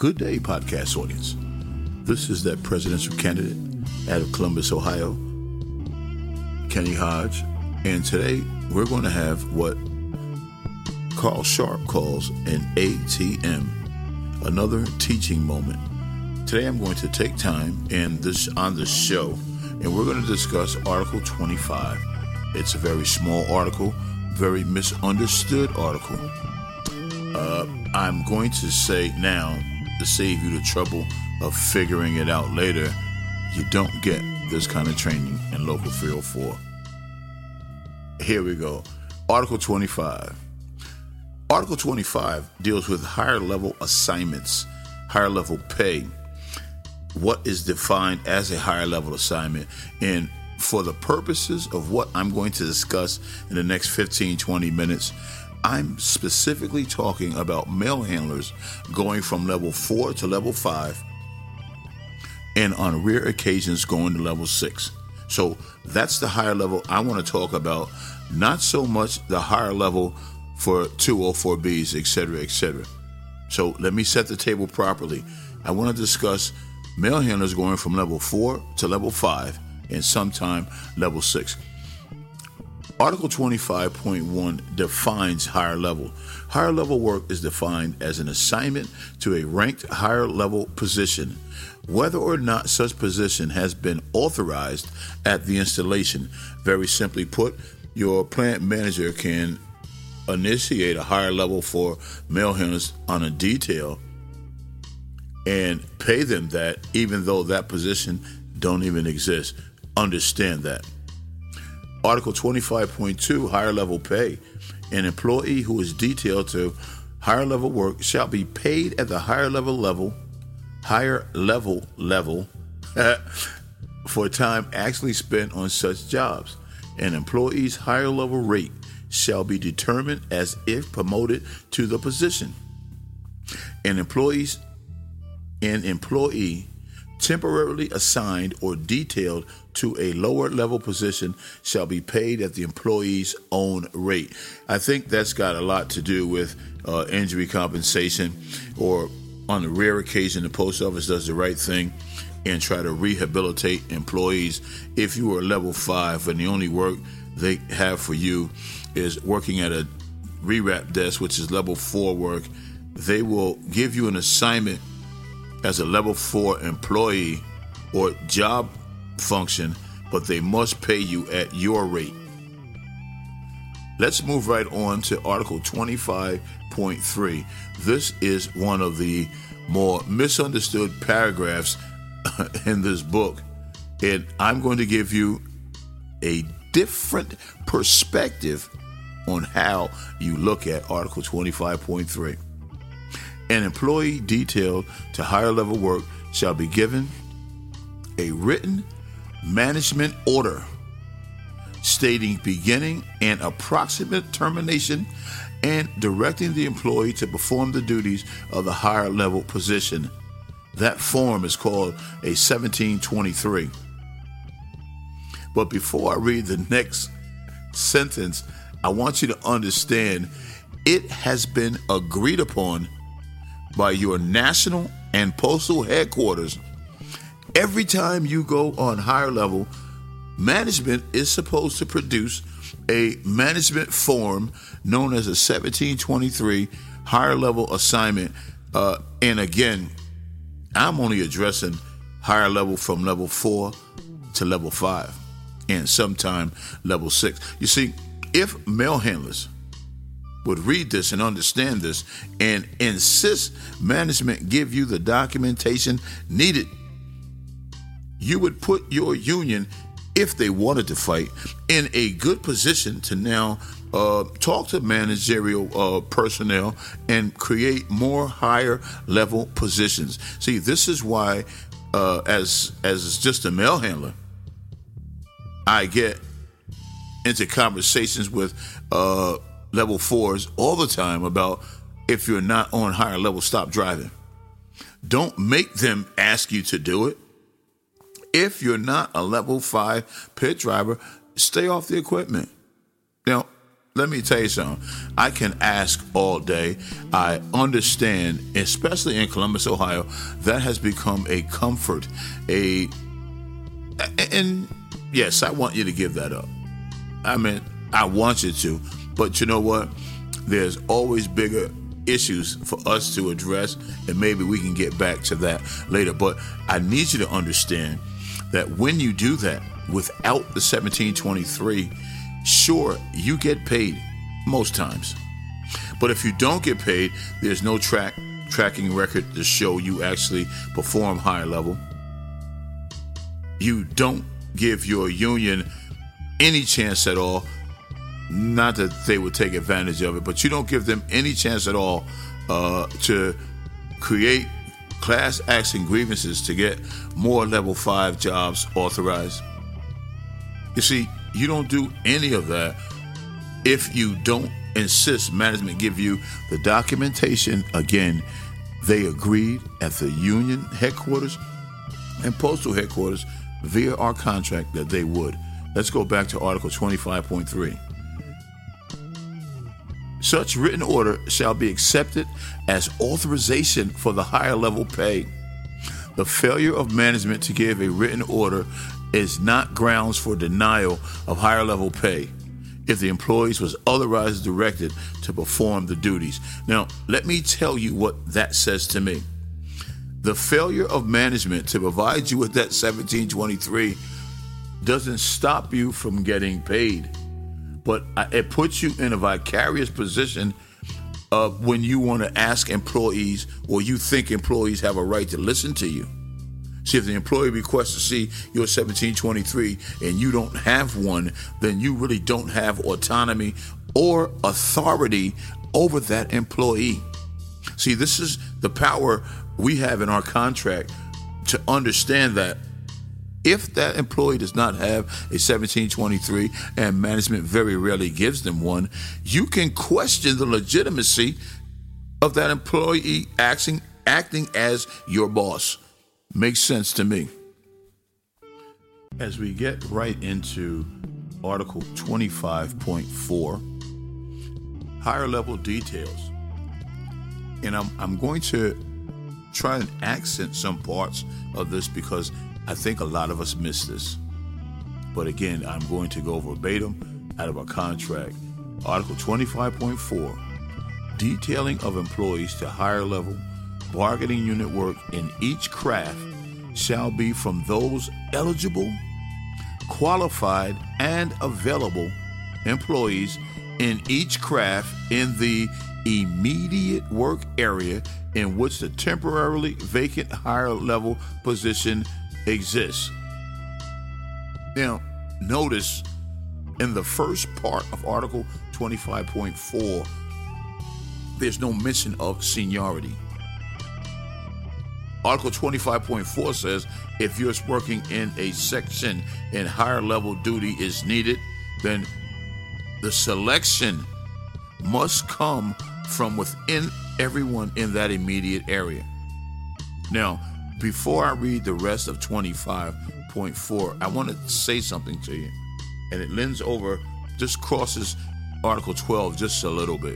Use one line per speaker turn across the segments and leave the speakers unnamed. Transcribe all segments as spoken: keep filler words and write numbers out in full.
Good day, podcast audience. This is that presidential candidate out of Columbus, Ohio, Kenny Hodge, and today we're going to have what Carl Sharp calls an A T M, another teaching moment. Today I'm going to take time and this on this show, and we're going to discuss Article twenty-five. It's a very small article, very misunderstood article. Uh, I'm going to say now, to save you the trouble of figuring it out later, you don't get this kind of training in Local three oh four. Here we go. Article twenty-five. Article twenty-five deals with higher level assignments, higher level pay. What is defined as a higher level assignment? And for the purposes of what I'm going to discuss in the next fifteen, twenty minutes, I'm specifically talking about mail handlers going from level four to level five, and on rare occasions going to level six. So that's the higher level I want to talk about, not so much the higher level for two oh four Bs, et cetera, et cetera. So let me set the table properly. I want to discuss mail handlers going from level four to level five and sometime level six. Article twenty-five point one defines higher level. Higher level work is defined as an assignment to a ranked higher level position, whether or not such position has been authorized at the installation. Very simply put, your plant manager can initiate a higher level for mail handlers on a detail and pay them that even though that position don't even exist. Understand that. Article twenty-five point two, higher level pay. An employee who is detailed to higher level work shall be paid at the higher level level, higher level level, for time actually spent on such jobs. An employee's higher level rate shall be determined as if promoted to the position. An employee's an employee temporarily assigned or detailed to a lower level position shall be paid at the employee's own rate. I think that's got a lot to do with uh, injury compensation, or on a rare occasion the post office does the right thing and try to rehabilitate employees. If you are level five and the only work they have for you is working at a rewrap desk, which is level four work, they will give you an assignment as a level four employee or job function, but they must pay you at your rate. Let's move right on to Article twenty-five point three. This is one of the more misunderstood paragraphs in this book, and I'm going to give you a different perspective on how you look at Article twenty-five point three. An employee detailed to higher level work shall be given a written management order stating beginning and approximate termination and directing the employee to perform the duties of the higher level position. That form is called a seventeen twenty-three. But before I read the next sentence, I want you to understand it has been agreed upon by your national and postal headquarters. Every time you go on higher level, management is supposed to produce a management form known as a seventeen twenty-three higher level assignment. Uh, and again, I'm only addressing higher level from level four to level five and sometime level six. You see, if mail handlers would read this and understand this and insist management give you the documentation needed, you would put your union, if they wanted to fight, in a good position to now uh, talk to managerial uh, personnel and create more higher level positions. See, this is why, uh, as as just a mail handler, I get into conversations with uh, level fours all the time about, if you're not on higher level, stop driving. Don't make them ask you to do it. If you're not a level five pit driver, stay off the equipment. Now, let me tell you something. I can ask all day. I understand, especially in Columbus, Ohio, that has become a comfort. A and yes, I want you to give that up. I mean, I want you to, but you know what? There's always bigger issues for us to address, and maybe we can get back to that later. But I need you to understand that when you do that without the seventeen twenty-three, sure, you get paid most times. But if you don't get paid, there's no track tracking record to show you actually perform higher level. You don't give your union any chance at all. Not that they would take advantage of it, but you don't give them any chance at all uh, to create class action grievances to get more level five jobs authorized. You see, you don't do any of that if you don't insist management give you the documentation. Again, they agreed at the union headquarters and postal headquarters via our contract that they would. Let's go back to Article twenty-five point three. Such written order shall be accepted as authorization for the higher level pay. The failure of management to give a written order is not grounds for denial of higher level pay if the employees was otherwise directed to perform the duties. Now, let me tell you what that says to me. The failure of management to provide you with that seventeen twenty-three doesn't stop you from getting paid, but it puts you in a vicarious position of when you want to ask employees, or you think employees have a right to listen to you. See, if the employee requests to see your seventeen twenty-three and you don't have one, then you really don't have autonomy or authority over that employee. See, this is the power we have in our contract to understand that if that employee does not have a seventeen twenty-three and management very rarely gives them one, you can question the legitimacy of that employee acting, acting as your boss. Makes sense to me. As we get right into Article twenty-five point four, higher level details. And I'm, I'm going to try and accent some parts of this because I think a lot of us miss this. But again, I'm going to go verbatim out of our contract. Article twenty-five point four, detailing of employees to higher level bargaining unit work in each craft shall be from those eligible, qualified, and available employees in each craft in the immediate work area in which the temporarily vacant higher level position exists. Now, notice in the first part of Article twenty-five point four, there's no mention of seniority. Article twenty-five point four says if you're working in a section and higher level duty is needed, then the selection must come from within everyone in that immediate area. Now, before I read the rest of twenty-five point four, I want to say something to you. And it lends over, just crosses Article twelve just a little bit.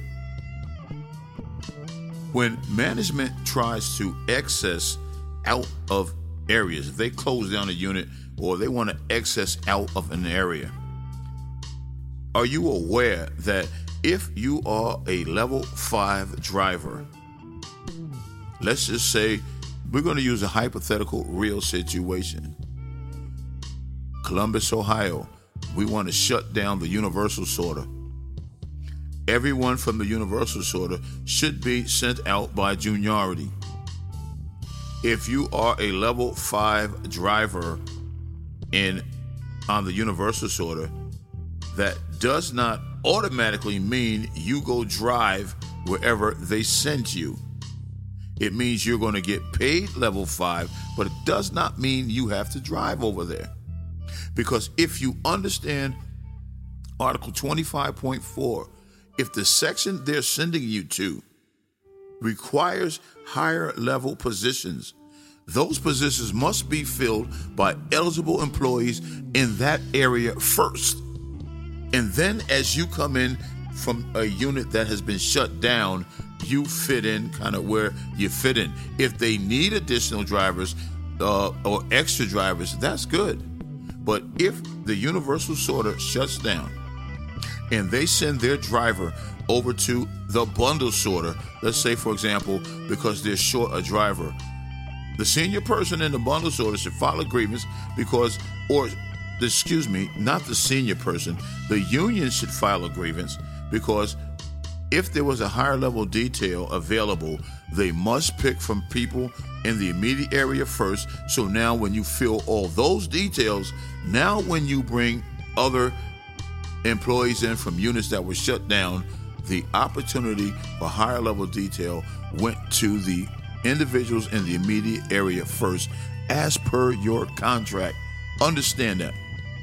When management tries to access out of areas, if they close down a unit or they want to access out of an area, are you aware that if you are a level five driver, let's just say, we're going to use a hypothetical real situation. Columbus, Ohio, we want to shut down the Universal Sorter. Everyone from the Universal Sorter should be sent out by juniority. If you are a level five driver in on the Universal Sorter, that does not automatically mean you go drive wherever they send you. It means you're going to get paid level five, but it does not mean you have to drive over there. Because if you understand Article twenty-five point four, if the section they're sending you to requires higher level positions, those positions must be filled by eligible employees in that area first. And then as you come in from a unit that has been shut down, you fit in kind of where you fit in. If they need additional drivers uh, or extra drivers, that's good. But if the universal sorter shuts down and they send their driver over to the bundle sorter, let's say, for example, because they're short a driver, the senior person in the bundle sorter should file a grievance because, or excuse me, not the senior person, the union should file a grievance because if there was a higher level detail available, they must pick from people in the immediate area first. So now when you fill all those details, now when you bring other employees in from units that were shut down, the opportunity for higher level detail went to the individuals in the immediate area first, as per your contract. Understand that.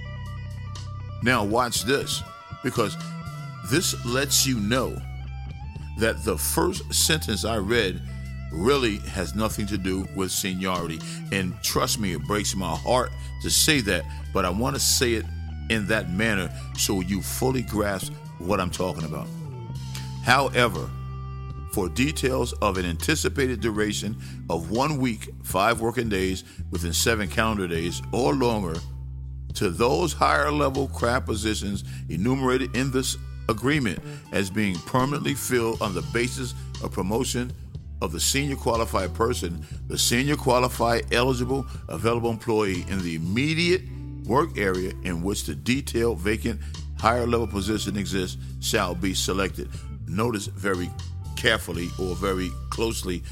Now watch this, because this lets you know that the first sentence I read really has nothing to do with seniority. And trust me, it breaks my heart to say that, but I want to say it in that manner so you fully grasp what I'm talking about. However, for details of an anticipated duration of one week, five working days within seven calendar days or longer, to those higher level craft positions enumerated in this agreement as being permanently filled on the basis of promotion of the senior qualified person, the senior qualified eligible available employee in the immediate work area in which the detailed vacant higher level position exists shall be selected. Notice very carefully or very closely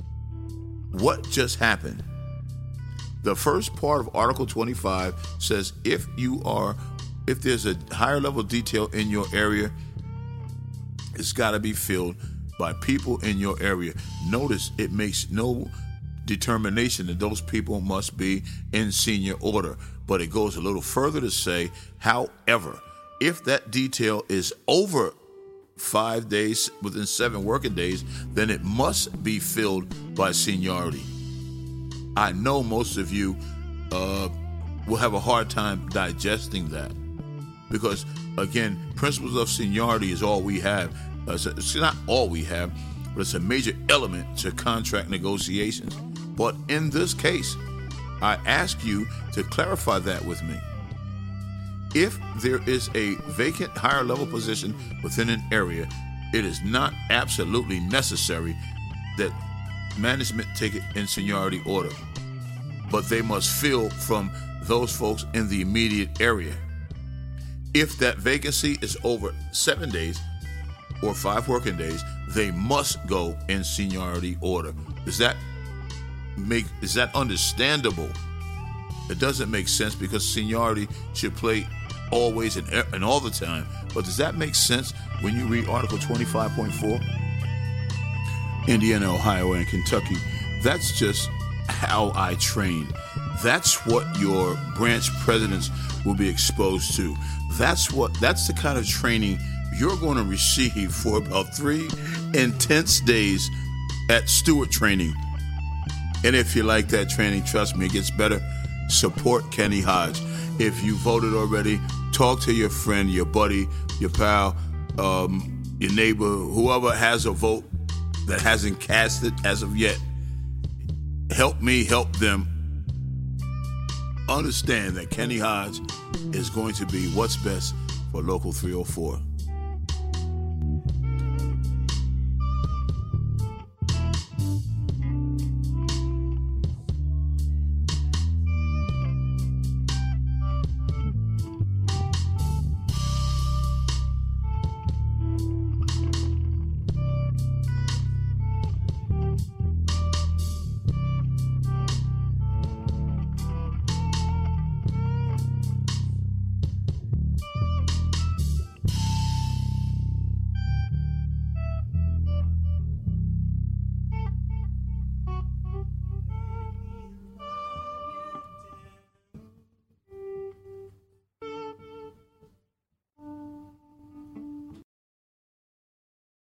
what just happened. The first part of Article twenty-five says if you are, if there's a higher level detail in your area, it's got to be filled by people in your area. Notice it makes no determination that those people must be in senior order, but it goes a little further to say, however, if that detail is over five days within seven working days, then it must be filled by seniority. I know most of you uh, will have a hard time digesting that because, again, principles of seniority is all we have. Uh, it's not all we have, but it's a major element to contract negotiations. But in this case, I ask you to clarify that with me. If there is a vacant higher level position within an area, it is not absolutely necessary that management take it in seniority order, but they must fill from those folks in the immediate area. If that vacancy is over seven days or five working days, they must go in seniority order. Does that make, is that understandable? It doesn't make sense because seniority should play always and, and all the time. But does that make sense when you read Article twenty-five point four? Indiana, Ohio, and Kentucky. That's just how I train. That's what your branch presidents will be exposed to. That's what. That's the kind of training you're going to receive for about three intense days at Stewart Training. And if you like that training, trust me, it gets better. Support Kenny Hodge. If you voted already, talk to your friend, your buddy, your pal, um, your neighbor, whoever has a vote that hasn't cast it as of yet. Help me help them understand that Kenny Hodge is going to be what's best for Local three oh four.